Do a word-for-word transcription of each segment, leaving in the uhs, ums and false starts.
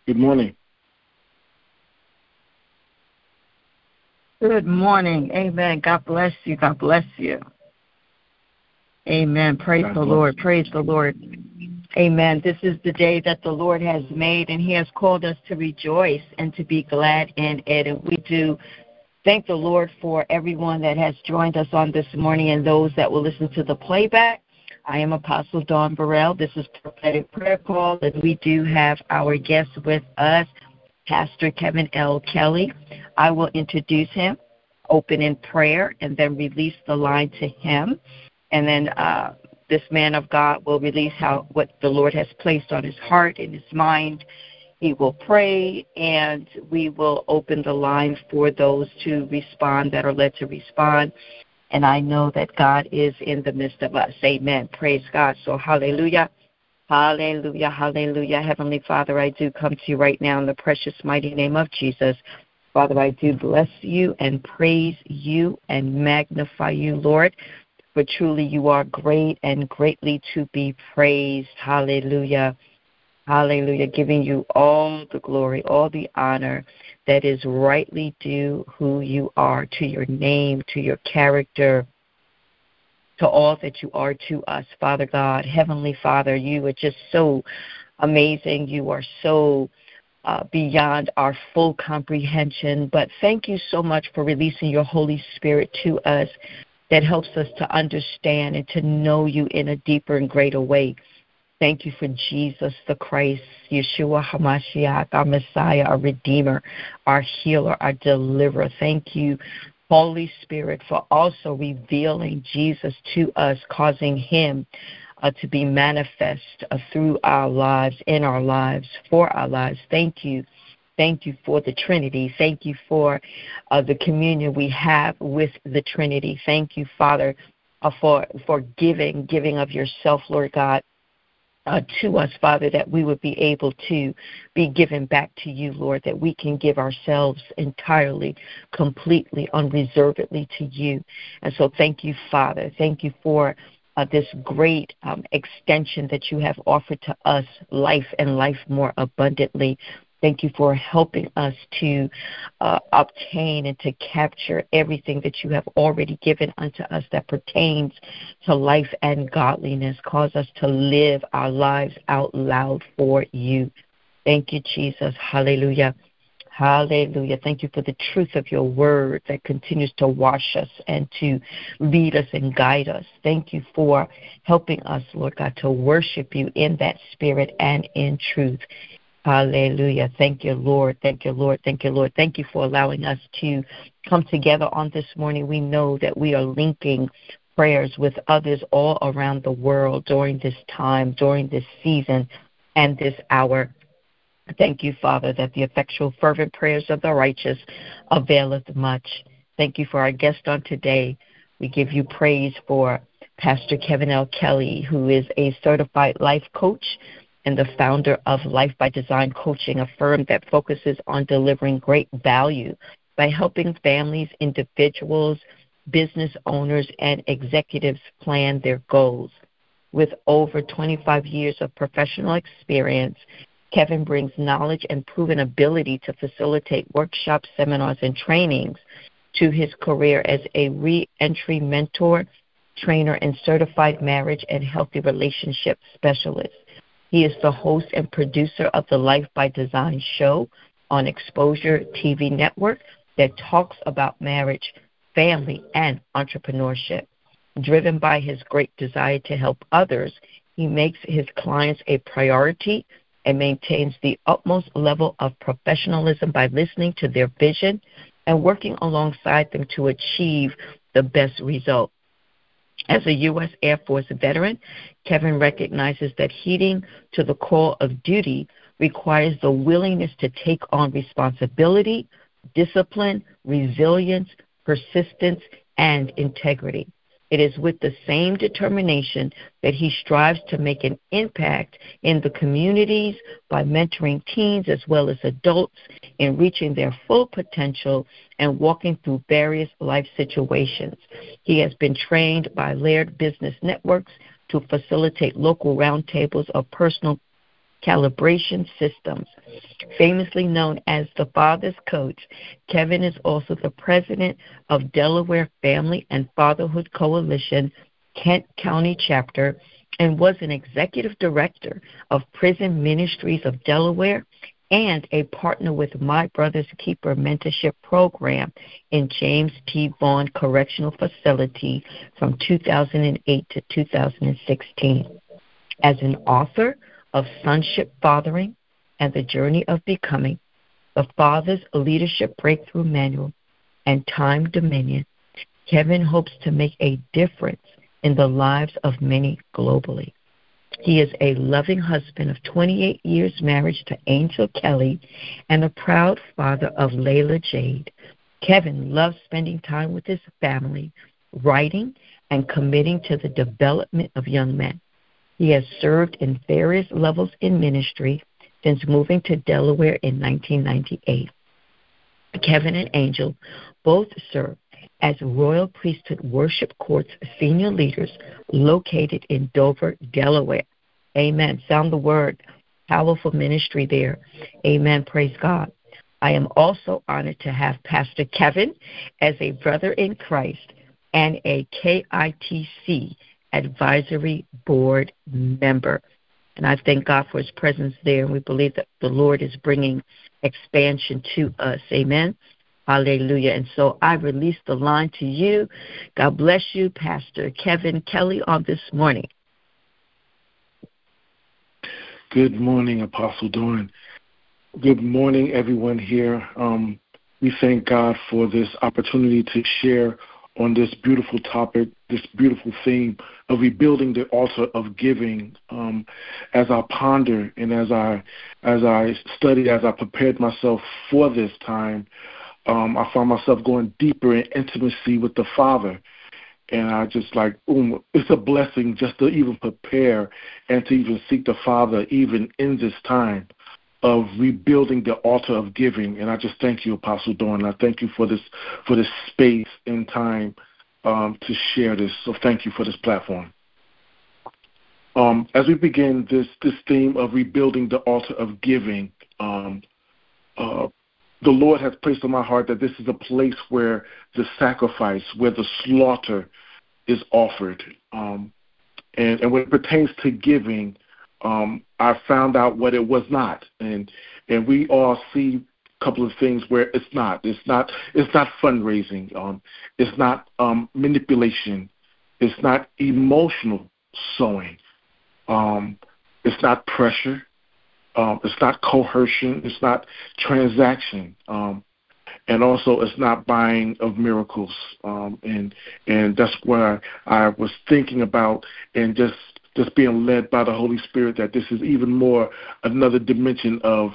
Good morning. Good morning. Amen. God bless you. God bless you. Amen. Praise God the bless Lord. you. Praise the Lord. Amen. This is the day that the Lord has made, and he has called us to rejoice and to be glad in it. And we do thank the Lord for everyone that has joined us on this morning and those that will listen to the playback. I am Apostle Dawn Burrell. This is Prophetic Prayer Call, and we do have our guest with us, Pastor Kevin L. Kelly. I will introduce him, open in prayer, and then release the line to him. And then uh, this man of God will release how what the Lord has placed on his heart and his mind. He will pray, and we will open the line for those to respond that are led to respond. And I know that God is in the midst of us. Amen. Praise God. So hallelujah. Hallelujah. Hallelujah. Heavenly Father, I do come to you right now in the precious mighty name of Jesus. Father, I do bless you and praise you and magnify you, Lord. For truly you are great and greatly to be praised. Hallelujah. Hallelujah. Giving you all the glory, all the honor that is rightly due who you are, to your name, to your character, to all that you are to us, Father God. Heavenly Father, you are just so amazing. You are so uh, beyond our full comprehension. But thank you so much for releasing your Holy Spirit to us that helps us to understand and to know you in a deeper and greater way. Thank you for Jesus the Christ, Yeshua HaMashiach, our Messiah, our Redeemer, our Healer, our Deliverer. Thank you, Holy Spirit, for also revealing Jesus to us, causing him uh, to be manifest uh, through our lives, in our lives, for our lives. Thank you. Thank you for the Trinity. Thank you for uh, the communion we have with the Trinity. Thank you, Father, uh, for, for giving, giving of yourself, Lord God, Uh, to us, Father, that we would be able to be given back to you, Lord, that we can give ourselves entirely, completely, unreservedly to you. And so thank you, Father. Thank you for uh, this great um, extension that you have offered to us, life and life more abundantly. Thank you for helping us to uh, obtain and to capture everything that you have already given unto us that pertains to life and godliness. Cause us to live our lives out loud for you. Thank you, Jesus. Hallelujah. Hallelujah. Thank you for the truth of your word that continues to wash us and to lead us and guide us. Thank you for helping us, Lord God, to worship you in that spirit and in truth. Hallelujah. Thank you, Lord. Thank you, Lord. Thank you, Lord. Thank you for allowing us to come together on this morning. We know that we are linking prayers with others all around the world during this time, during this season, and this hour. Thank you, Father, that the effectual, fervent prayers of the righteous availeth much. Thank you for our guest on today. We give you praise for Pastor Kevin L. Kelly, who is a certified life coach and the founder of Life by Design Coaching, a firm that focuses on delivering great value by helping families, individuals, business owners, and executives plan their goals. With over twenty-five years of professional experience, Kevin brings knowledge and proven ability to facilitate workshops, seminars, and trainings to his career as a re-entry mentor, trainer, and certified marriage and healthy relationship specialist. He is the host and producer of the Life by Design show on Exposure T V network that talks about marriage, family, and entrepreneurship. Driven by his great desire to help others, he makes his clients a priority and maintains the utmost level of professionalism by listening to their vision and working alongside them to achieve the best result. As a U S Air Force veteran, Kevin recognizes that heeding to the call of duty requires the willingness to take on responsibility, discipline, resilience, persistence, and integrity. It is with the same determination that he strives to make an impact in the communities by mentoring teens as well as adults in reaching their full potential and walking through various life situations. He has been trained by Laird Business Networks to facilitate local roundtables of personal Calibration Systems. Famously known as the Father's Coach, Kevin is also the president of Delaware Family and Fatherhood Coalition, Kent County Chapter, and was an executive director of Prison Ministries of Delaware and a partner with My Brother's Keeper Mentorship Program in James P. Vaughn Correctional Facility from two thousand eight to two thousand sixteen. As an author of Sonship Fathering and the Journey of Becoming, the Father's Leadership Breakthrough Manual, and Time Dominion, Kevin hopes to make a difference in the lives of many globally. He is a loving husband of twenty-eight years marriage to Angel Kelly and a proud father of Layla Jade. Kevin loves spending time with his family, writing, and committing to the development of young men. He has served in various levels in ministry since moving to Delaware in nineteen ninety-eight. Kevin and Angel both serve as Royal Priesthood Worship Court's senior leaders located in Dover, Delaware. Amen. Sound the word. Powerful ministry there. Amen. Praise God. I am also honored to have Pastor Kevin as a brother in Christ and a K I T C advisory board member. And I thank God for his presence there. And we believe that the Lord is bringing expansion to us. Amen. Hallelujah. And so I release the line to you. God bless you, Pastor Kevin Kelly, on this morning. Good morning, Apostle Dawn. Good morning, everyone here. Um, we thank God for this opportunity to share on this beautiful topic, this beautiful theme of rebuilding the altar of giving. Um, as I ponder and as I as I studied, as I prepared myself for this time, Um, I found myself going deeper in intimacy with the Father. And I just like, boom, it's a blessing just to even prepare and to even seek the Father even in this time of rebuilding the altar of giving. And I just thank you, Apostle Dawn. I thank you for this for this space and time um, to share this. So thank you for this platform. Um, as we begin this, this theme of rebuilding the altar of giving, um, uh, the Lord has placed on my heart that this is a place where the sacrifice, where the slaughter is offered. Um, and, and when it pertains to giving, um, I found out what it was not. And and we all see a couple of things where it's not. It's not it's not fundraising. Um, it's not um, manipulation. It's not emotional sowing. Um, it's not pressure. Um, it's not coercion. It's not transaction. Um, and also, it's not buying of miracles. Um, and and that's where I was thinking about and just, just being led by the Holy Spirit that this is even more another dimension of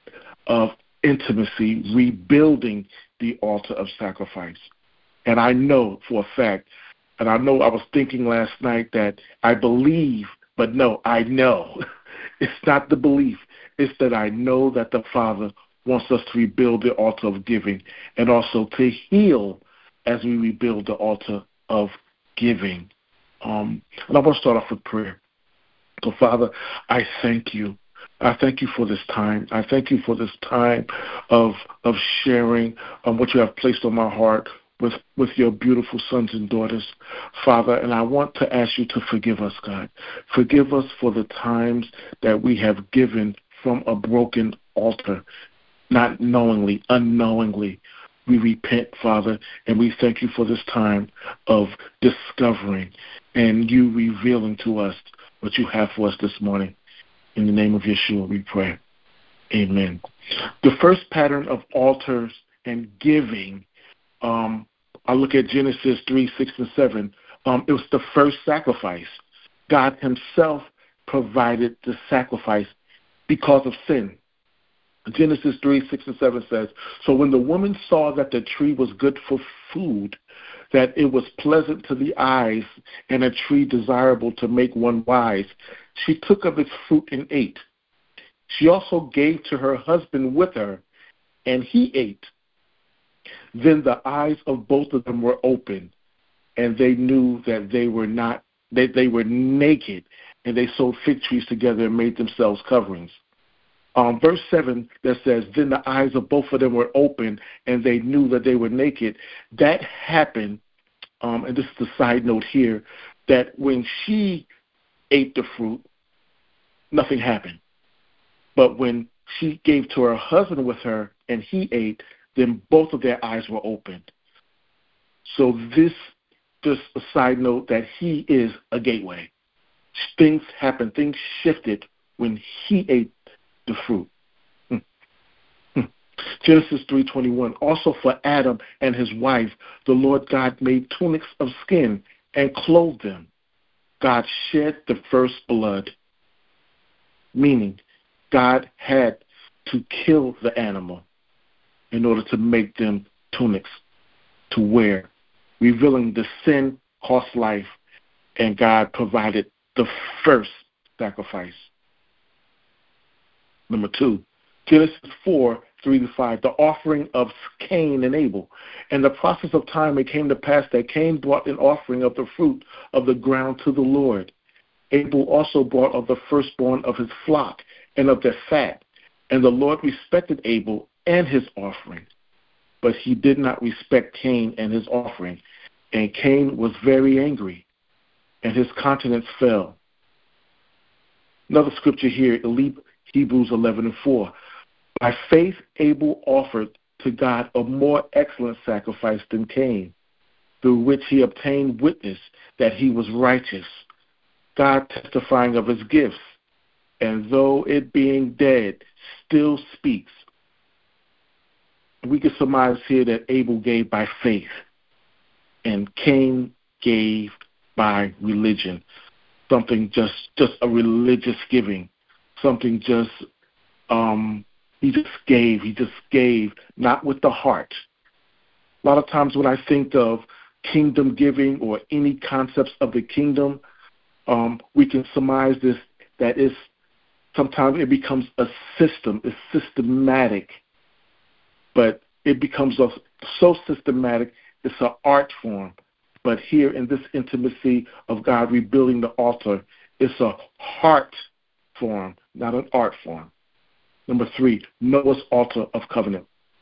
of intimacy, rebuilding the altar of sacrifice. And I know for a fact, and I know I was thinking last night that I believe, but no, I know. It's not the belief. It's that I know that the Father wants us to rebuild the altar of giving and also to heal as we rebuild the altar of giving. Um, and I want to start off with prayer. So, Father, I thank you. I thank you for this time. I thank you for this time of of sharing um, what you have placed on my heart with, with your beautiful sons and daughters, Father. And I want to ask you to forgive us, God. Forgive us for the times that we have given from a broken altar, not knowingly, unknowingly. We repent, Father, and we thank you for this time of discovering and you revealing to us what you have for us this morning. In the name of Yeshua, we pray. Amen. The first pattern of altars and giving, um, I look at Genesis three, six, and seven. Um, it was the first sacrifice. God himself provided the sacrifice because of sin. Genesis three, six, and seven says, so when the woman saw that the tree was good for food, that it was pleasant to the eyes, and a tree desirable to make one wise, she took of its fruit and ate. She also gave to her husband with her, and he ate. Then the eyes of both of them were open, and they knew that they were not, they, they were naked, and they sewed fig trees together and made themselves coverings. Um, verse seven that says, then the eyes of both of them were open, and they knew that they were naked. That happened, um, and this is the side note here, that when she ate the fruit, nothing happened. But when she gave to her husband with her and he ate, then both of their eyes were opened. So this, just a side note, that he is a gateway. Things happened, things shifted when he ate the fruit. Hmm. Hmm. Genesis three twenty-one, also for Adam and his wife, the Lord God made tunics of skin and clothed them. God shed the first blood, meaning God had to kill the animal in order to make them tunics to wear, revealing the sin cost life, and God provided the first sacrifice. Number two, Genesis four, three to five, the offering of Cain and Abel. In the process of time, it came to pass that Cain brought an offering of the fruit of the ground to the Lord. Abel also brought of the firstborn of his flock and of their fat. And the Lord respected Abel and his offering, but he did not respect Cain and his offering. And Cain was very angry, and his countenance fell. Another scripture here, Hebrews eleven and four. By faith, Abel offered to God a more excellent sacrifice than Cain, through which he obtained witness that he was righteous, God testifying of his gifts, and though it being dead, still speaks. We can surmise here that Abel gave by faith, and Cain gave by religion, something just, just a religious giving, something just, um, he just gave, he just gave, not with the heart. A lot of times when I think of kingdom giving or any concepts of the kingdom, um, we can surmise this, that is, sometimes it becomes a system, it's systematic, but it becomes a, so systematic, it's an art form. But here in this intimacy of God rebuilding the altar, it's a heart form, not an art form. Number three, Noah's altar of covenant.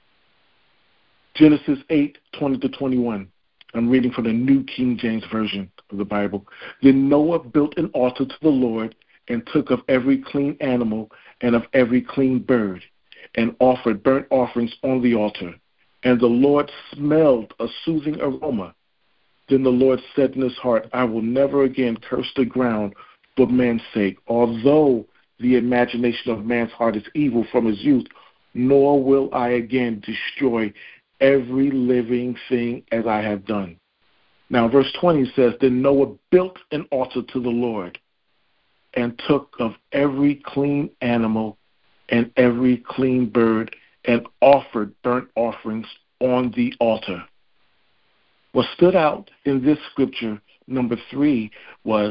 Genesis eight, twenty to twenty-one. I'm reading from the New King James Version of the Bible. Then Noah built an altar to the Lord and took of every clean animal and of every clean bird and offered burnt offerings on the altar. And the Lord smelled a soothing aroma. Then the Lord said in his heart, I will never again curse the ground for man's sake, although the imagination of man's heart is evil from his youth, nor will I again destroy every living thing as I have done. Now, verse twenty says, Then Noah built an altar to the Lord and took of every clean animal and every clean bird and offered burnt offerings on the altar. What stood out in this scripture, number three, was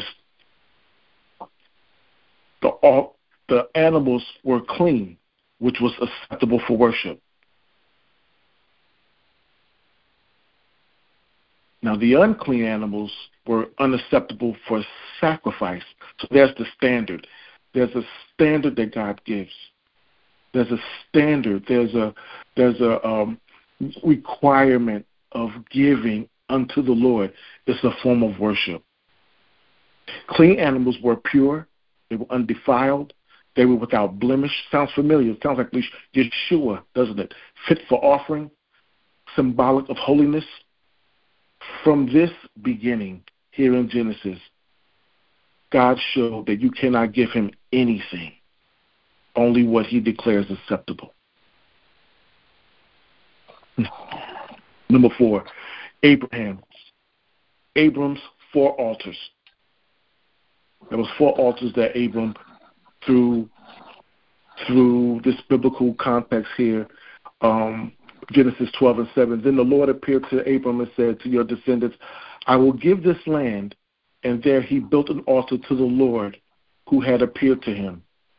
the, all, the animals were clean, which was acceptable for worship. Now, the unclean animals were unacceptable for sacrifice. So there's the standard. There's a standard that God gives. There's a standard. There's a there's a um, requirement of giving unto the Lord. It's a form of worship. Clean animals were pure. They were undefiled. They were without blemish. Sounds familiar. It sounds like Yeshua, doesn't it? Fit for offering, symbolic of holiness. From this beginning, here in Genesis, God showed that you cannot give him anything, only what he declares acceptable. Number four, Abraham. Abram's four altars. There was four altars that Abram, through through this biblical context here, um, Genesis twelve and seven. Then the Lord appeared to Abram and said, to your descendants, I will give this land. And there he built an altar to the Lord who had appeared to him.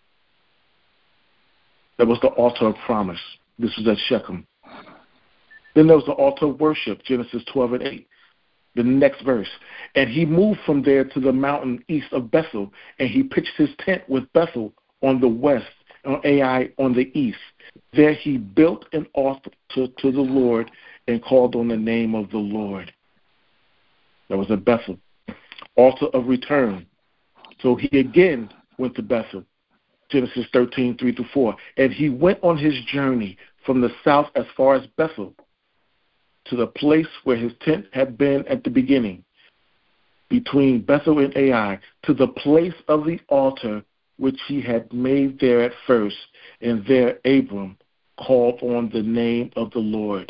That was the altar of promise. This was at Shechem. Then there was the altar of worship, Genesis twelve and eight. The next verse. And he moved from there to the mountain east of Bethel, and he pitched his tent with Bethel on the west, and Ai on the east. There he built an altar to, to the Lord and called on the name of the Lord. That was at Bethel. Altar of return. So he again went to Bethel. Genesis thirteen, three to four. And he went on his journey from the south as far as Bethel, to the place where his tent had been at the beginning, between Bethel and Ai, to the place of the altar which he had made there at first. And there Abram called on the name of the Lord.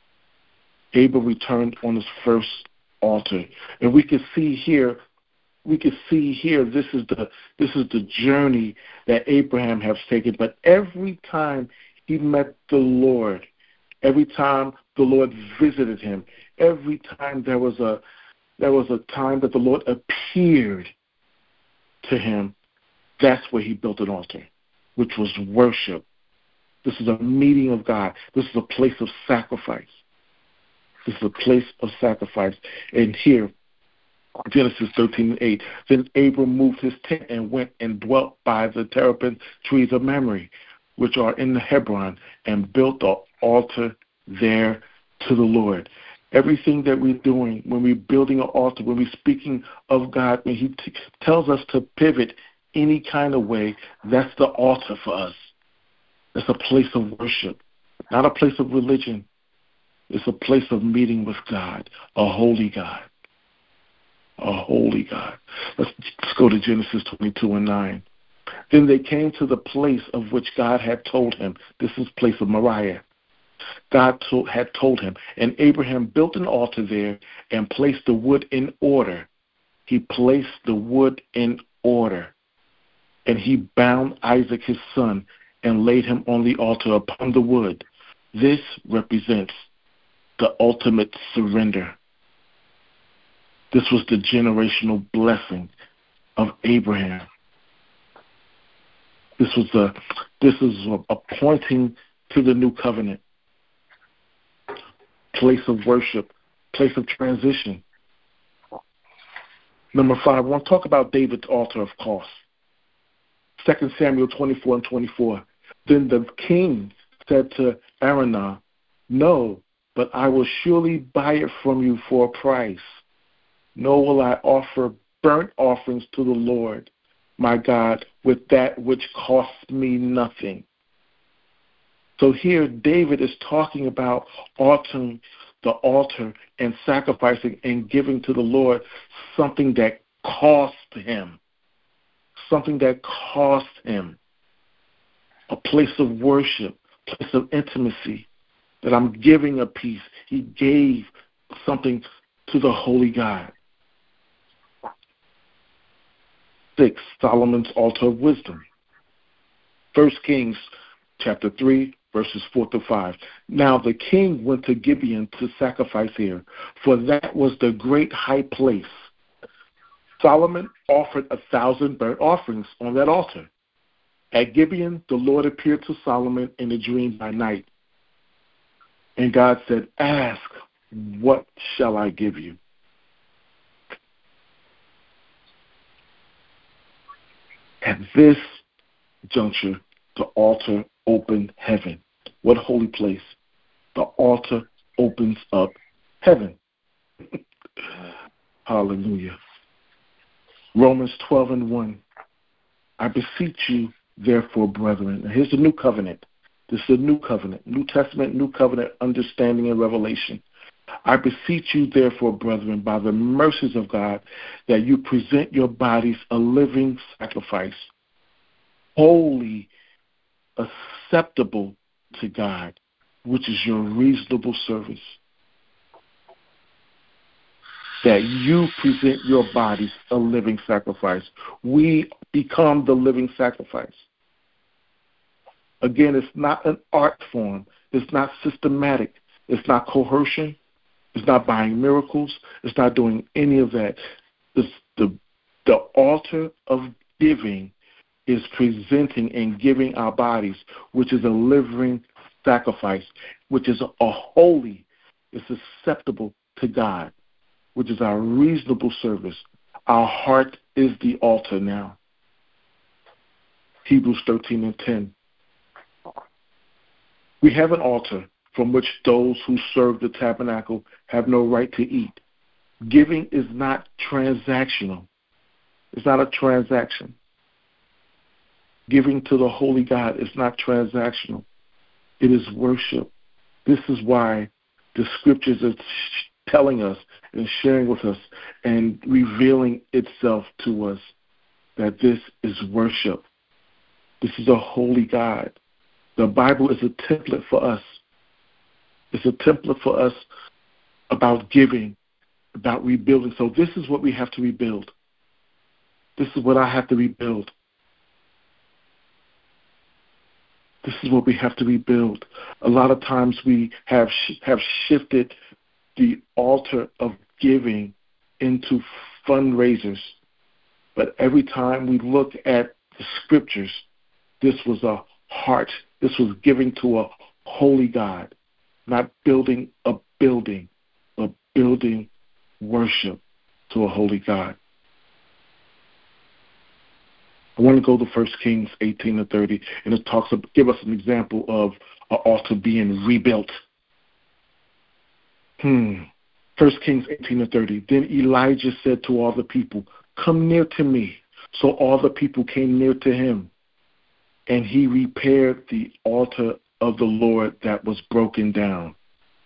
Abram returned on his first altar. And we can see here, we can see here this is the this is the journey that Abraham has taken. But every time he met the Lord, every time the Lord visited him, every time there was a there was a time that the Lord appeared to him, that's where he built an altar, which was worship. This is a meeting of God. This is a place of sacrifice. This is a place of sacrifice. And here, Genesis thirteen and eight, then Abram moved his tent and went and dwelt by the terebinth trees of Mamre, which are in the Hebron, and built the altar there to the Lord. Everything that we're doing, when we're building an altar, when we're speaking of God, when he t- tells us to pivot any kind of way, that's the altar for us. It's a place of worship, not a place of religion. It's a place of meeting with God, a holy God, a holy God. Let's, let's go to Genesis twenty-two and nine. Then they came to the place of which God had told him. This is the place of Moriah. God to, had told him, and Abraham built an altar there and placed the wood in order. He placed the wood in order, and he bound Isaac his son and laid him on the altar upon the wood. This represents the ultimate surrender. This was the generational blessing of Abraham. This was a this is a, a pointing to the new covenant. Place of worship, place of transition. Number five, I want to talk about David's altar of cost. Second Samuel twenty-four and twenty-four. Then the king said to Araunah, no, but I will surely buy it from you for a price. Nor will I offer burnt offerings to the Lord, my God, with that which costs me nothing. So here David is talking about altering the altar and sacrificing and giving to the Lord something that cost him. Something that cost him. A place of worship, place of intimacy, that I'm giving a piece. He gave something to the holy God. Six, Solomon's altar of wisdom. First Kings chapter three, verses four to five. Now the king went to Gibeon to sacrifice here, for that was the great high place. Solomon offered a thousand burnt offerings on that altar. At Gibeon, the Lord appeared to Solomon in a dream by night. And God said, ask, what shall I give you? At this juncture, the altar opened heaven. What holy place? The altar opens up heaven. Hallelujah. Romans twelve and one. I beseech you, therefore, brethren. Now here's the new covenant. This is a new covenant, New Testament, new covenant understanding and revelation. I beseech you, therefore, brethren, by the mercies of God, that you present your bodies a living sacrifice, holy, acceptable to God, which is your reasonable service. That you present your bodies a living sacrifice. We become the living sacrifice. Again, it's not an art form. It's not systematic. It's not coercion. It's not buying miracles. It's not doing any of that. It's the, the altar of giving is presenting and giving our bodies, which is a living sacrifice, which is a holy, it's acceptable to God. which is our reasonable service. Our heart is the altar now. Hebrews thirteen and ten. We have an altar from which those who serve the tabernacle have no right to eat. Giving is not transactional. It's not a transaction. Giving to the holy God is not transactional. It is worship. This is why the scriptures are telling us and sharing with us and revealing itself to us that this is worship. This is a holy God. The Bible is a template for us. It's a template for us about giving, about rebuilding. So this is what we have to rebuild. This is what I have to rebuild. This is what we have to rebuild. A lot of times we have have shifted the altar of giving into fundraisers. But every time we look at the scriptures, this was a heart. This was giving to a holy God, not building a building, but building worship to a holy God. I want to go to First Kings eighteen to thirty, and it talks about, give us an example of an altar being rebuilt. Hmm. First Kings eighteen to thirty. Then Elijah said to all the people, "Come near to me." So all the people came near to him, and he repaired the altar of the Lord that was broken down.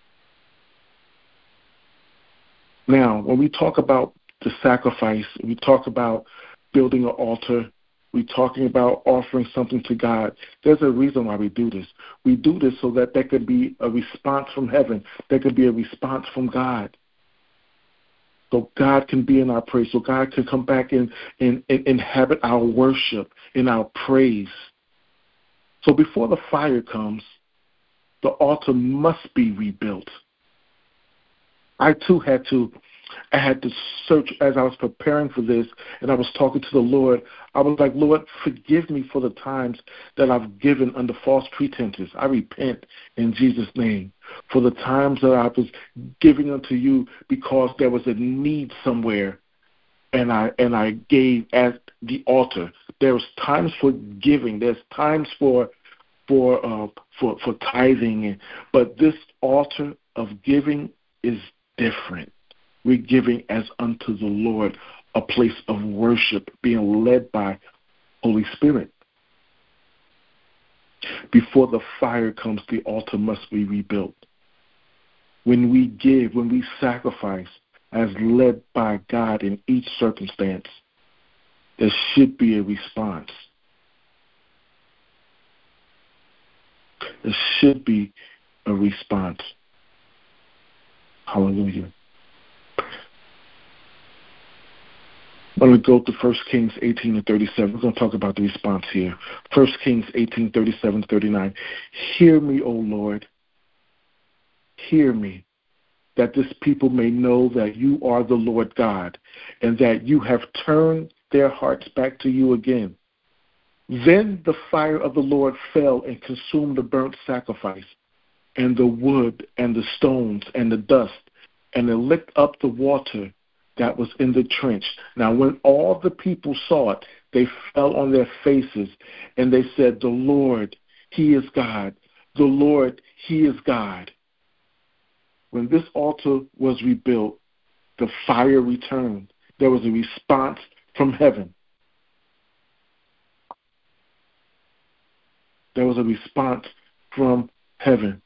Now, when we talk about the sacrifice, we talk about building an altar, we're talking about offering something to God. There's a reason why we do this. We do this so that there could be a response from heaven. There could be a response from God. So God can be in our praise. So God can come back and, and, and inhabit our worship and our praise. So before the fire comes, the altar must be rebuilt. I too had to, I had to search as I was preparing for this, and I was talking to the Lord. I was like, Lord, forgive me for the times that I've given under false pretenses. I repent in Jesus' name for the times that I was giving unto you because there was a need somewhere, and I and I gave at the altar. There's times for giving. There's times for for uh, for for tithing, but this altar of giving is different. We're giving as unto the Lord, a place of worship, being led by Holy Spirit. Before the fire comes, the altar must be rebuilt. When we give, when we sacrifice, as led by God in each circumstance, there should be a response. There should be a response. Hallelujah. I'm going to go to First Kings eighteen and thirty-seven. We're going to talk about the response here. First Kings eighteen, thirty-seven to thirty-nine. Hear me, O Lord. Hear me, that this people may know that you are the Lord God, and that you have turned their hearts back to you again. Then the fire of the Lord fell and consumed the burnt sacrifice, and the wood, and the stones, and the dust, and it licked up the water that was in the trench. Now, when all the people saw it, they fell on their faces, and they said, the Lord, He is God. The Lord, He is God. When this altar was rebuilt, the fire returned. There was a response from heaven. There was a response from heaven.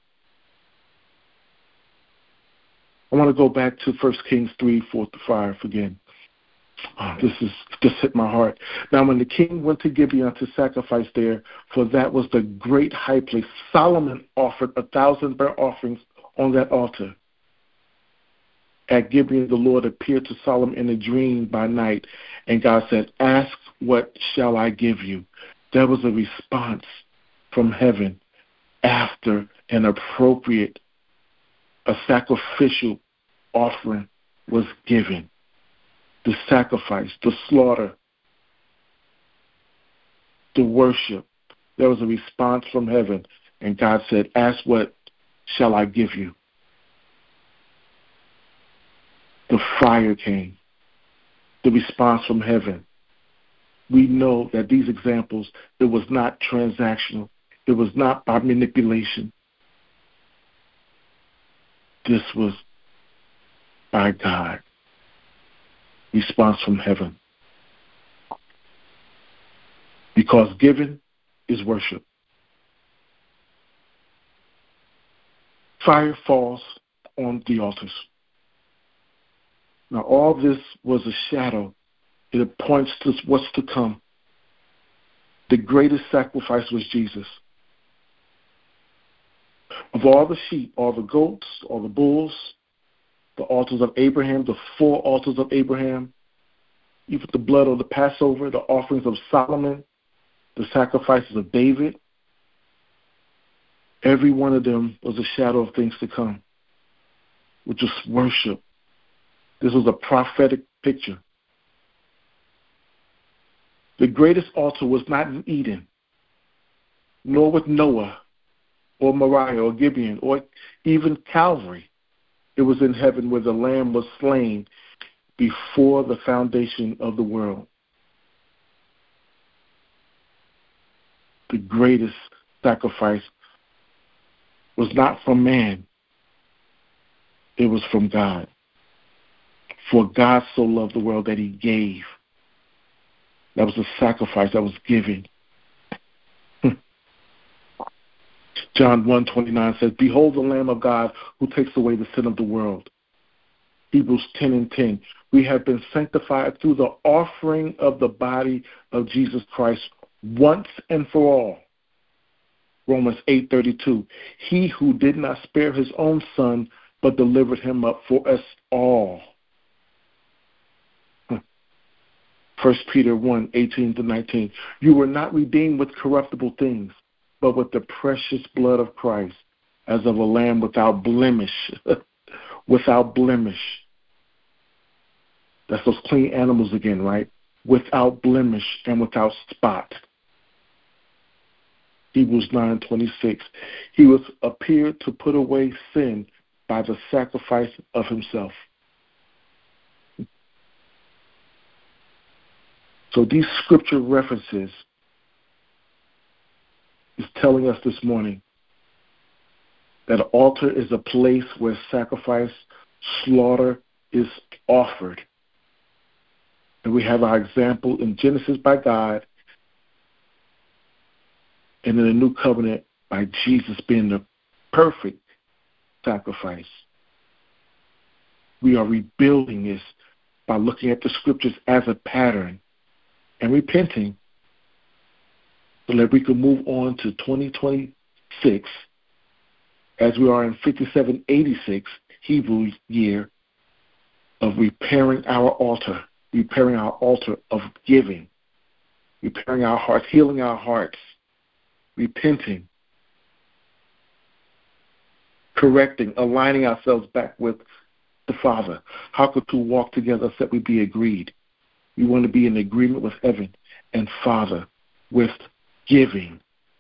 I want to go back to First Kings three, four to five again. Oh, this is just hit my heart. Now, when the king went to Gibeon to sacrifice there, for that was the great high place, Solomon offered a thousand burnt offerings on that altar. At Gibeon, the Lord appeared to Solomon in a dream by night, and God said, ask, what shall I give you? There was a response from heaven after an appropriate, a sacrificial offering was given. The sacrifice, the slaughter, the worship. There was a response from heaven, and God said, ask, what shall I give you? The fire came, the response from heaven. We know that these examples, it was not transactional. It was not by manipulation. This was by God. Response from heaven. Because giving is worship. Fire falls on the altars. Now, all this was a shadow. It points to what's to come. The greatest sacrifice was Jesus. Of all the sheep, all the goats, all the bulls, the altars of Abraham, the four altars of Abraham, even the blood of the Passover, the offerings of Solomon, the sacrifices of David, every one of them was a shadow of things to come, which was worship. This was a prophetic picture. The greatest altar was not in Eden, nor with Noah or Moriah or Gibeon or even Calvary. It was in heaven where the Lamb was slain before the foundation of the world. The greatest sacrifice was not from man. It was from God. For God so loved the world that he gave. That was a sacrifice that was given. John one twenty-nine says, "Behold the Lamb of God who takes away the sin of the world." Hebrews ten and ten, we have been sanctified through the offering of the body of Jesus Christ once and for all. Romans eight thirty-two, he who did not spare his own son, but delivered him up for us all. First Peter one eighteen to nineteen, you were not redeemed with corruptible things, but with the precious blood of Christ, as of a lamb without blemish. Without blemish. That's those clean animals again, right? Without blemish and without spot. Hebrews nine twenty-six, he was appeared to put away sin by the sacrifice of himself. So these scripture references is telling us this morning that an altar is a place where sacrifice, slaughter is offered. And we have our example in Genesis by God, and in the new covenant by Jesus being the perfect sacrifice. We are rebuilding this by looking at the scriptures as a pattern and repenting so that we can move on to twenty twenty-six as we are in fifty-seven eighty-six Hebrew year of repairing our altar, repairing our altar of giving, repairing our hearts, healing our hearts, repenting, correcting, aligning ourselves back with the Father. How could two walk together except we be agreed? We want to be in agreement with heaven and Father with giving.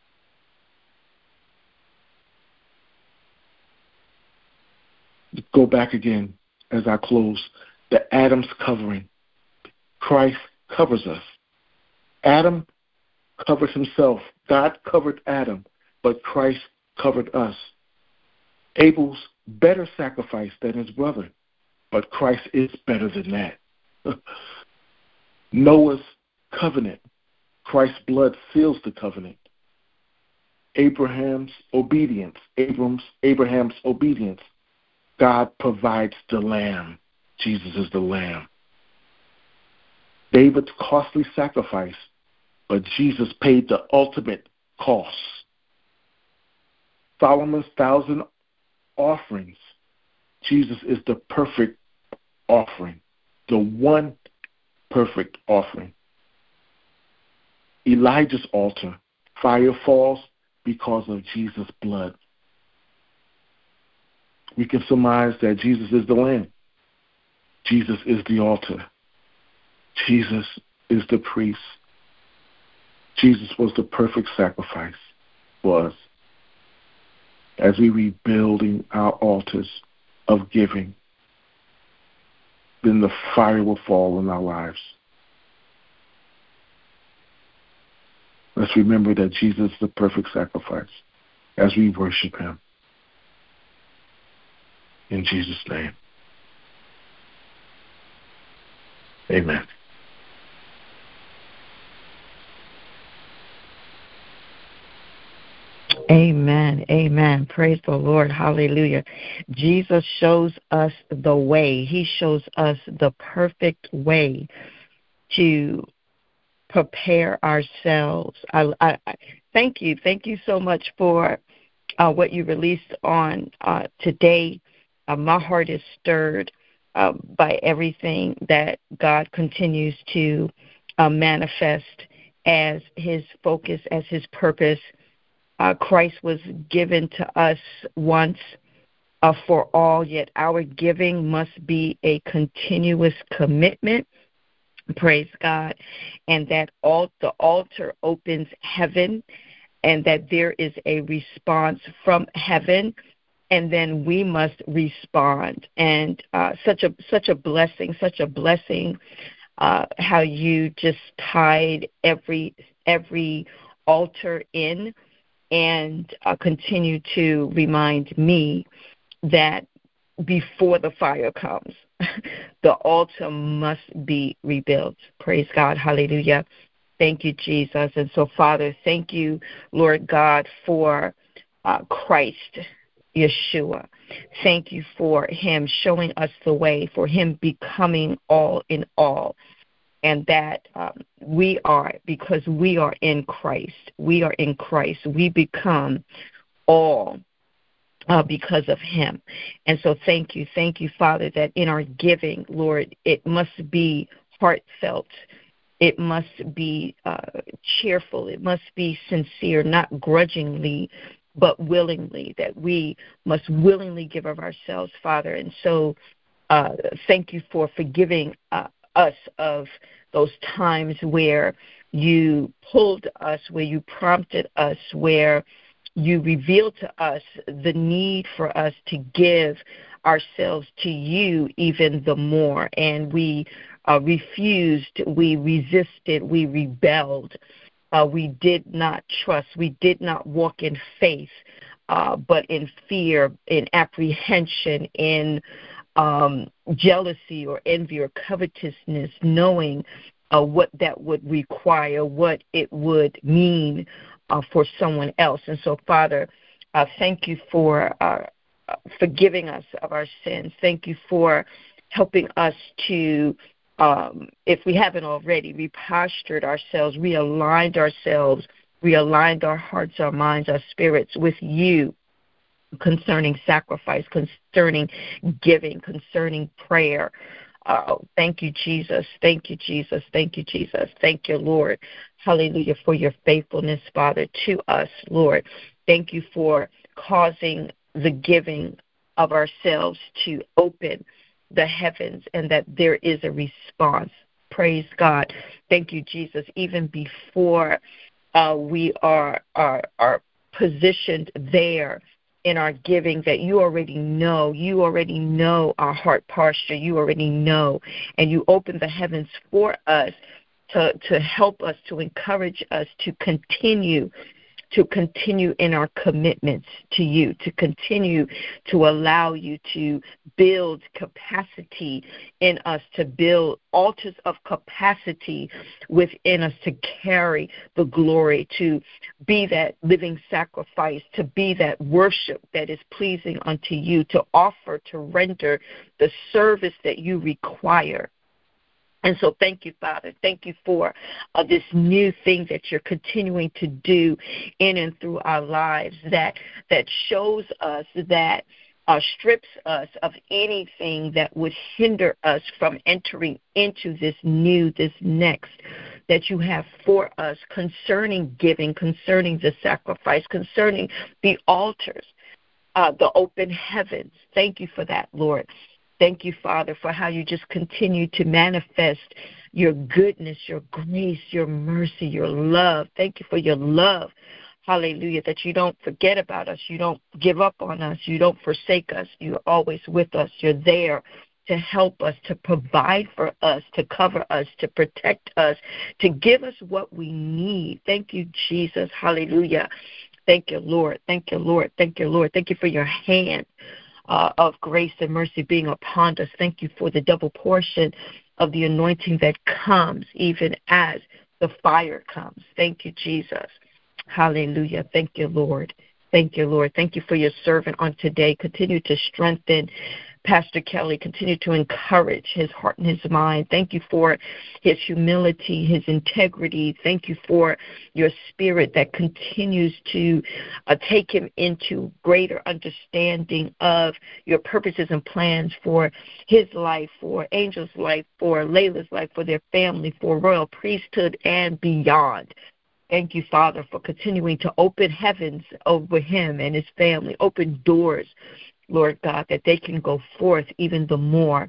Go back again as I close. The Adam's covering. Christ covers us. Adam covered himself. God covered Adam, but Christ covered us. Abel's better sacrifice than his brother, but Christ is better than that. Noah's covenant. Christ's blood seals the covenant. Abraham's obedience. Abram's, Abraham's obedience. God provides the lamb. Jesus is the lamb. David's costly sacrifice, but Jesus paid the ultimate cost. Solomon's thousand offerings. Jesus is the perfect offering, the one perfect offering. Elijah's altar, fire falls because of Jesus' blood. We can surmise that Jesus is the Lamb. Jesus is the altar. Jesus is the priest. Jesus was the perfect sacrifice for us as we rebuilding our altars of giving. then the fire will fall on our lives. Let's remember that Jesus is the perfect sacrifice as we worship him. In Jesus' name. Amen. Amen. Amen. Praise the Lord. Hallelujah. Jesus shows us the way. He shows us the perfect way to prepare ourselves. I, I, I thank you. Thank you so much for uh, what you released on uh, today. Uh, my heart is stirred uh, by everything that God continues to uh, manifest as his focus, as his purpose. Uh, Christ was given to us once uh, for all, yet our giving must be a continuous commitment. Praise God. And that alt- the altar opens heaven, and that there is a response from heaven, and then we must respond. And uh, such a such a blessing, such a blessing, uh, how you just tied every every altar in, and uh, continue to remind me that before the fire comes, the altar must be rebuilt. Praise God. Hallelujah. Thank you, Jesus. And so, Father, thank you, Lord God, for uh, Christ, Yeshua. Thank you for him showing us the way, for him becoming all in all. And that um, we are, because we are in Christ, we are in Christ, we become all uh, because of him. And so thank you, thank you, Father, that in our giving, Lord, it must be heartfelt. It must be uh, cheerful. It must be sincere, not grudgingly, but willingly, that we must willingly give of ourselves, Father. And so uh, thank you for forgiving uh, us of those times where you pulled us, where you prompted us, where you revealed to us the need for us to give ourselves to you even the more. And we uh, refused, we resisted, we rebelled. Uh, we did not trust. We did not walk in faith, uh, but in fear, in apprehension, in um, jealousy or envy or covetousness, knowing uh, what that would require, what it would mean uh, for someone else. And so, Father, uh, thank you for uh, forgiving us of our sins. Thank you for helping us to, um, if we haven't already, repostured ourselves, realigned ourselves, realigned our hearts, our minds, our spirits with you concerning sacrifice, concerning giving, concerning prayer. Uh, thank you, Jesus. Thank you, Jesus. Thank you, Jesus. Thank you, Lord. Hallelujah, for your faithfulness, Father, to us, Lord. Thank you for causing the giving of ourselves to open the heavens, and that there is a response. Praise God. Thank you, Jesus. Even before uh, we are, are are positioned there in our giving, that you already know, you already know our heart posture, you already know, and you open the heavens for us to to help us, to encourage us to continue to continue in our commitments to you, to continue to allow you to build capacity in us, to build altars of capacity within us, to carry the glory, to be that living sacrifice, to be that worship that is pleasing unto you, to offer, to render the service that you require. And so thank you, Father. Thank you for uh, this new thing that you're continuing to do in and through our lives, that that shows us, that uh, strips us of anything that would hinder us from entering into this new, this next that you have for us concerning giving, concerning the sacrifice, concerning the altars, uh, the open heavens. Thank you for that, Lord. Thank you, Father, for how you just continue to manifest your goodness, your grace, your mercy, your love. Thank you for your love. Hallelujah, that you don't forget about us. You don't give up on us. You don't forsake us. You're always with us. You're there to help us, to provide for us, to cover us, to protect us, to give us what we need. Thank you, Jesus. Hallelujah. Thank you, Lord. Thank you, Lord. Thank you, Lord. Thank you for your hand uh, of grace and mercy being upon us. Thank you for the double portion of the anointing that comes even as the fire comes. Thank you, Jesus. Hallelujah. Thank you, Lord. Thank you, Lord. Thank you for your servant on today. Continue to strengthen Pastor Kelly. Continue to encourage his heart and his mind. Thank you for his humility, his integrity. Thank you for your spirit that continues to uh, take him into greater understanding of your purposes and plans for his life, for Angel's life, for Layla's life, for their family, for royal priesthood and beyond. Thank you, Father, for continuing to open heavens over him and his family, open doors, Lord God, that they can go forth even the more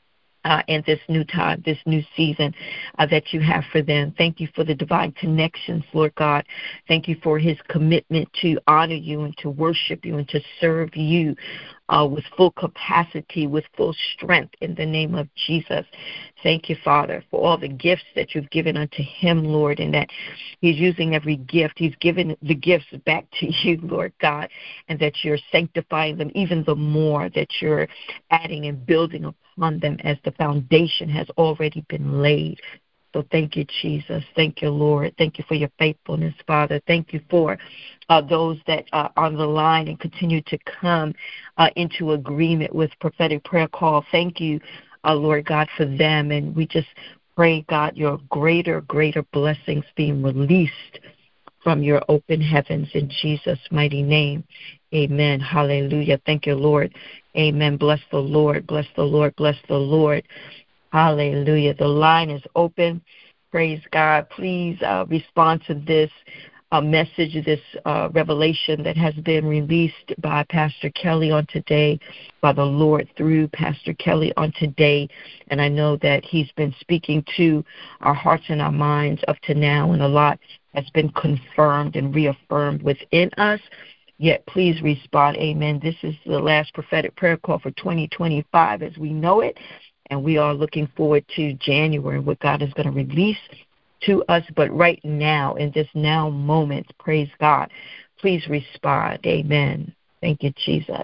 uh, in this new time, this new season uh, that you have for them. Thank you for the divine connections, Lord God. Thank you for his commitment to honor you and to worship you and to serve you uh, with full capacity, with full strength in the name of Jesus. Thank you, Father, for all the gifts that you've given unto him, Lord, and that he's using every gift. He's given the gifts back to you, Lord God, and that you're sanctifying them even the more, that you're adding and building upon them as the foundation has already been laid. So thank you, Jesus. Thank you, Lord. Thank you for your faithfulness, Father. Thank you for uh, those that are on the line and continue to come uh, into agreement with prophetic prayer call. Thank you, uh, Lord God, for them. And we just pray, God, your greater, greater blessings being released from your open heavens in Jesus' mighty name. Amen. Hallelujah. Thank you, Lord. Amen. Bless the Lord. Bless the Lord. Bless the Lord. Hallelujah. The line is open. Praise God. Please uh, respond to this uh, message, this uh, revelation that has been released by Pastor Kelly on today, by the Lord through Pastor Kelly on today. And I know that he's been speaking to our hearts and our minds up to now, and a lot has been confirmed and reaffirmed within us. Yet please respond. Amen. This is the last prophetic prayer call for twenty twenty-five as we know it. And we are looking forward to January, what God is going to release to us. But right now, in this now moment, praise God, please respond. Amen. Thank you, Jesus.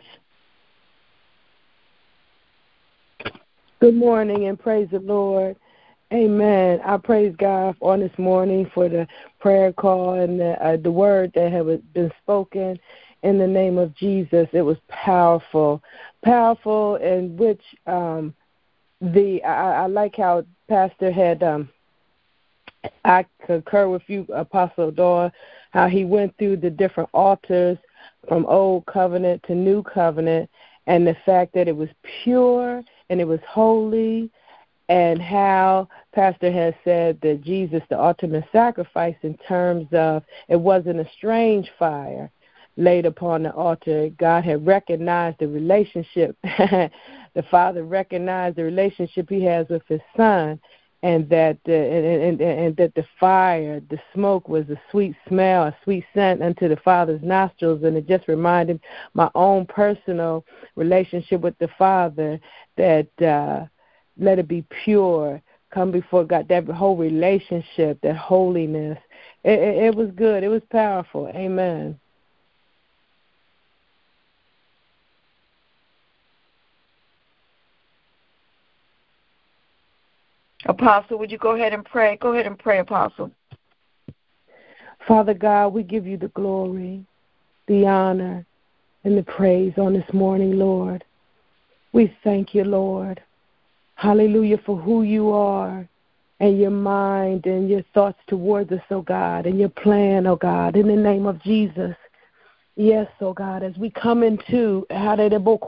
Good morning and praise the Lord. Amen. I praise God on this morning for the prayer call and the, uh, the word that had been spoken in the name of Jesus. It was powerful, powerful in which um, the I, I like how Pastor had, um, I concur with you, Apostle Dawn, how he went through the different altars from Old Covenant to New Covenant, and the fact that it was pure and it was holy, and how Pastor has said that Jesus, the ultimate sacrifice, in terms of it wasn't a strange fire laid upon the altar. God had recognized the relationship. The Father recognized the relationship he has with his Son, and that uh, and, and, and that the fire, the smoke, was a sweet smell, a sweet scent unto the Father's nostrils. And it just reminded my own personal relationship with the Father that uh, let it be pure, come before God, that whole relationship, that holiness. It, it, it was good. It was powerful. Amen. Apostle, would you go ahead and pray? Go ahead and pray, Apostle. Father God, we give you the glory, the honor, and the praise on this morning, Lord. We thank you, Lord. Hallelujah, for who you are and your mind and your thoughts towards us, oh God, and your plan, oh God, in the name of Jesus. Yes, oh God, as we come into, as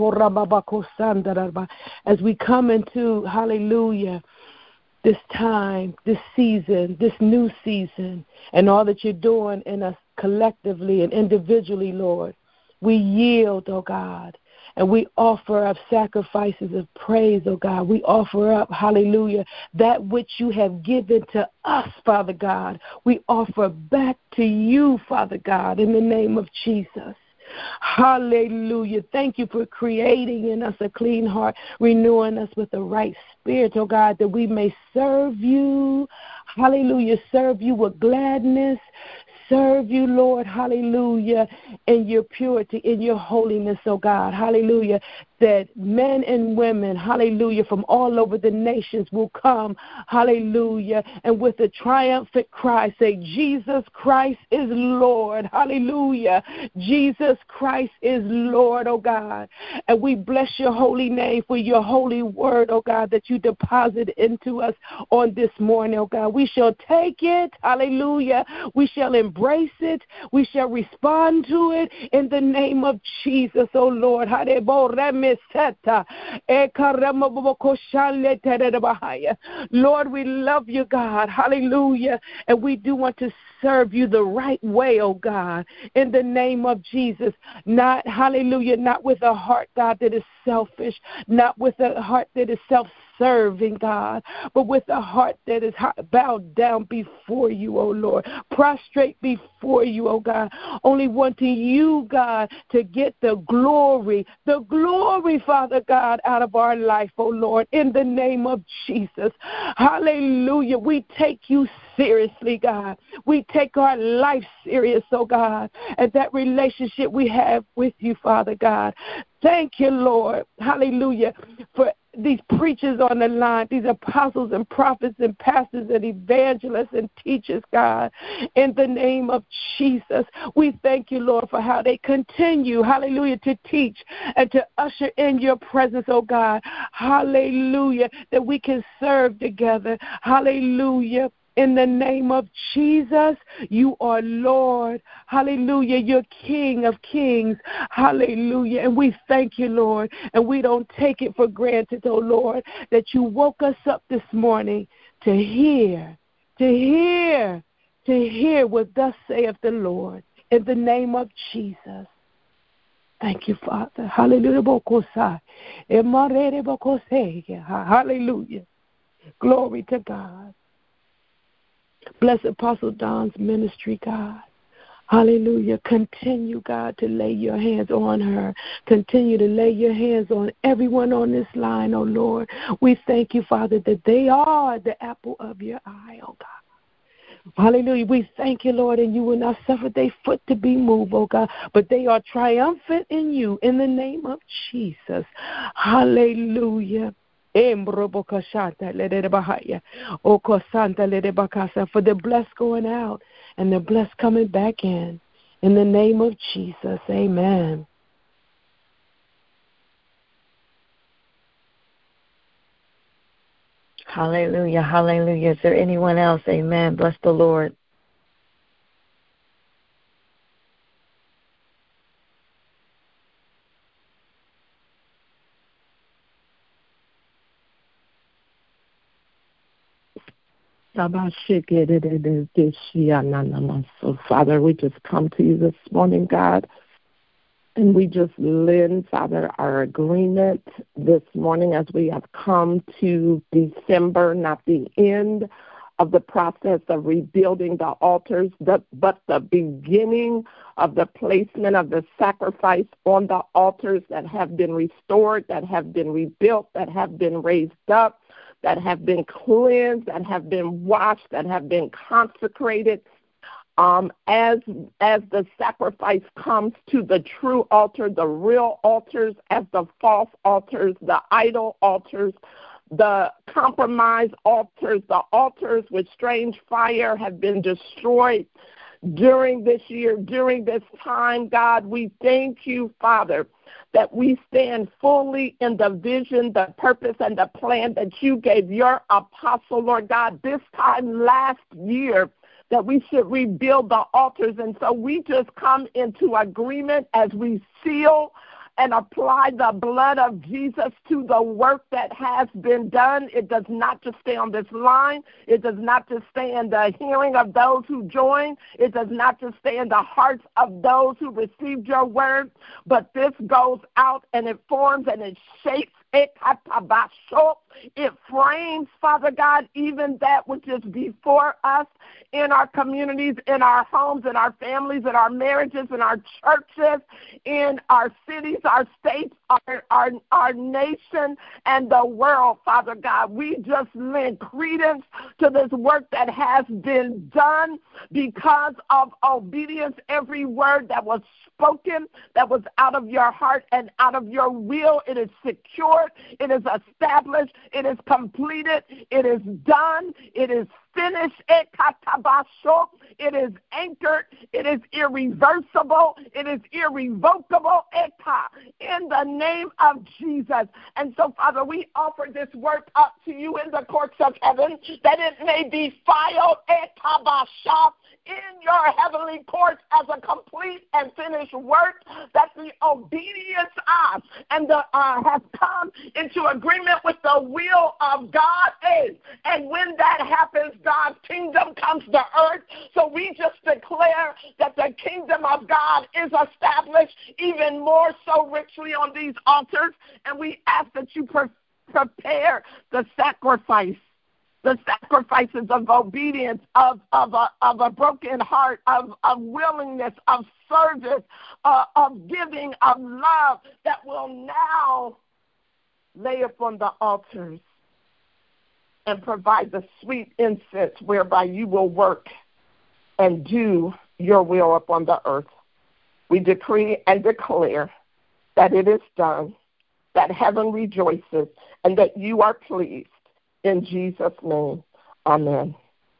we come into, hallelujah, this time, this season, this new season, and all that you're doing in us collectively and individually, Lord, we yield, oh God, and we offer up sacrifices of praise, oh God. We offer up, hallelujah, that which you have given to us, Father God. We offer back to you, Father God, in the name of Jesus. Hallelujah. Thank you for creating in us a clean heart, renewing us with the right spirit, oh God, that we may serve you. Hallelujah. Serve you with gladness. Serve you, Lord, hallelujah, in your purity, in your holiness, oh God, hallelujah, that men and women, hallelujah, from all over the nations will come, hallelujah, and with a triumphant cry say, Jesus Christ is Lord, hallelujah, Jesus Christ is Lord, oh God, and we bless your holy name for your holy word, oh God, that you deposit into us on this morning, oh God. We shall take it, hallelujah, we shall embrace Embrace it. We shall respond to it in the name of Jesus, oh Lord. Lord, we love you, God. Hallelujah. And we do want to serve you the right way, oh God, in the name of Jesus. Not, hallelujah, not with a heart, God, that is selfish, not with a heart that is self serving, God, but with a heart that is bowed down before you, oh Lord, prostrate before you, oh God, only wanting you, God, to get the glory, the glory, Father God, out of our life, oh Lord, in the name of Jesus. Hallelujah. We take you seriously, God. We take our life serious, oh God, and that relationship we have with you, Father God. Thank you, Lord. Hallelujah. For these preachers on the line, these apostles and prophets and pastors and evangelists and teachers, God, in the name of Jesus, we thank you, Lord, for how they continue, hallelujah, to teach and to usher in your presence, oh God, hallelujah, that we can serve together, hallelujah. In the name of Jesus, you are Lord. Hallelujah. You're King of kings. Hallelujah. And we thank you, Lord. And we don't take it for granted, oh Lord, that you woke us up this morning to hear, to hear, to hear what thus saith the Lord. In the name of Jesus. Thank you, Father. Hallelujah. Hallelujah. Glory to God. Bless Apostle Don's ministry, God. Hallelujah. Continue, God, to lay your hands on her. Continue to lay your hands on everyone on this line, oh Lord. We thank you, Father, that they are the apple of your eye, oh God. Hallelujah. We thank you, Lord, and you will not suffer their foot to be moved, oh God, but they are triumphant in you in the name of Jesus. Hallelujah. For the blessed going out and the blessed coming back in. In the name of Jesus, amen. Hallelujah, hallelujah. Is there anyone else? Amen. Bless the Lord. Father, we just come to you this morning, God, and we just lend, Father, our agreement this morning as we have come to December, not the end of the process of rebuilding the altars, but the beginning of the placement of the sacrifice on the altars that have been restored, that have been rebuilt, that have been raised up, that have been cleansed, that have been washed, that have been consecrated. Um, as as the sacrifice comes to the true altar, the real altars, as the false altars, the idol altars, the compromise altars, the altars with strange fire have been destroyed during this year, during this time. God, we thank you, Father, that we stand fully in the vision, the purpose, and the plan that you gave your apostle, Lord God, this time last year, that we should rebuild the altars. And so we just come into agreement as we seal and apply the blood of Jesus to the work that has been done. It does not just stay on this line. It does not just stay in the hearing of those who join. It does not just stay in the hearts of those who received your word, but this goes out and it forms and it shapes It frames, Father God, even that which is before us in our communities, in our homes, in our families, in our marriages, in our churches, in our cities, our states, our, our, our nation, and the world, Father God. We just lend credence to this work that has been done because of obedience. Every word that was spoken, that was out of your heart and out of your will, it is secured, it is established, it is completed, it is done, it is finished, it is anchored, it is irreversible, it is irrevocable, in the name of Jesus. And so, Father, we offer this work up to you in the courts of heaven, that it may be filed in your heavenly courts as a complete and finished work, that the obedience of and the uh, has come into agreement with the will of God is. And when that happens, God's kingdom comes to earth. So we just declare that the kingdom of God is established even more so richly on these altars. And we ask that you pre- prepare the sacrifice. The sacrifices of obedience, of of a, of a broken heart, of, of willingness, of service, uh, of giving, of love, that will now lay upon the altars and provide the sweet incense whereby you will work and do your will upon the earth. We decree and declare that it is done, that heaven rejoices, and that you are pleased. In Jesus' name, amen.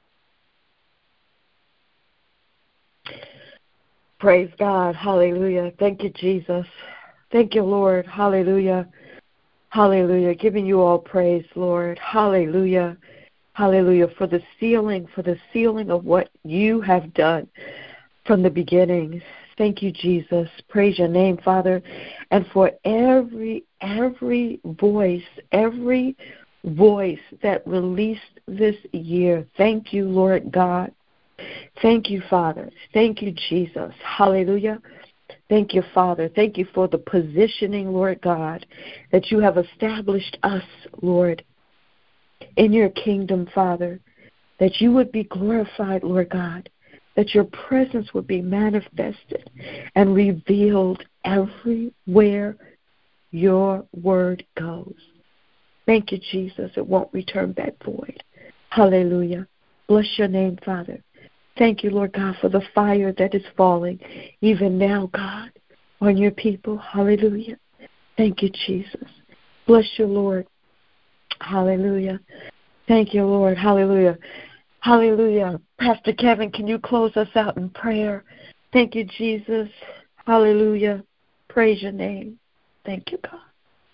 Praise God. Hallelujah. Thank you, Jesus. Thank you, Lord. Hallelujah. Hallelujah. Giving you all praise, Lord. Hallelujah. Hallelujah. For the sealing, for the sealing of what you have done from the beginning. Thank you, Jesus. Praise your name, Father. And for every, every voice, every voice that released this year. Thank you, Lord God. Thank you, Father. Thank you, Jesus. Hallelujah. Thank you, Father. Thank you for the positioning, Lord God, that you have established us, Lord, in your kingdom, Father, that you would be glorified, Lord God, that your presence would be manifested and revealed everywhere your word goes. Thank you, Jesus. It won't return back void. Hallelujah. Bless your name, Father. Thank you, Lord God, for the fire that is falling even now, God, on your people. Hallelujah. Thank you, Jesus. Bless you, Lord. Hallelujah. Thank you, Lord. Hallelujah. Hallelujah. Pastor Kevin, can you close us out in prayer? Thank you, Jesus. Hallelujah. Praise your name. Thank you, God.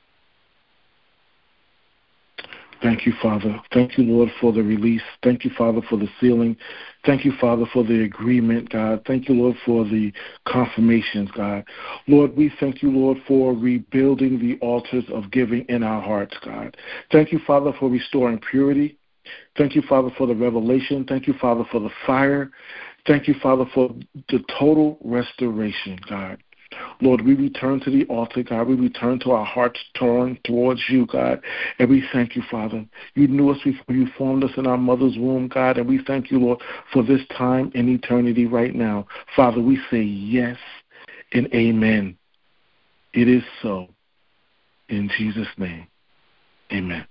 Thank you, Father. Thank you, Lord, for the release. Thank you, Father, for the sealing. Thank you, Father, for the agreement, God. Thank you, Lord, for the confirmations, God. Lord, we thank you, Lord, for rebuilding the altars of giving in our hearts, God. Thank you, Father, for restoring purity. Thank you, Father, for the revelation. Thank you, Father, for the fire. Thank you, Father, for the total restoration, God. Lord, we return to the altar, God. We return to our hearts turned towards you, God. And we thank you, Father. You knew us before you formed us in our mother's womb, God. And we thank you, Lord, for this time in eternity right now. Father, we say yes and amen. It is so. In Jesus' name, amen.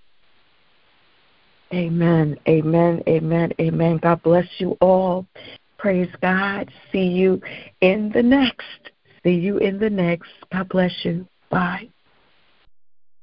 Amen, amen, amen, amen. God bless you all. Praise God. See you in the next. See you in the next. God bless you. Bye.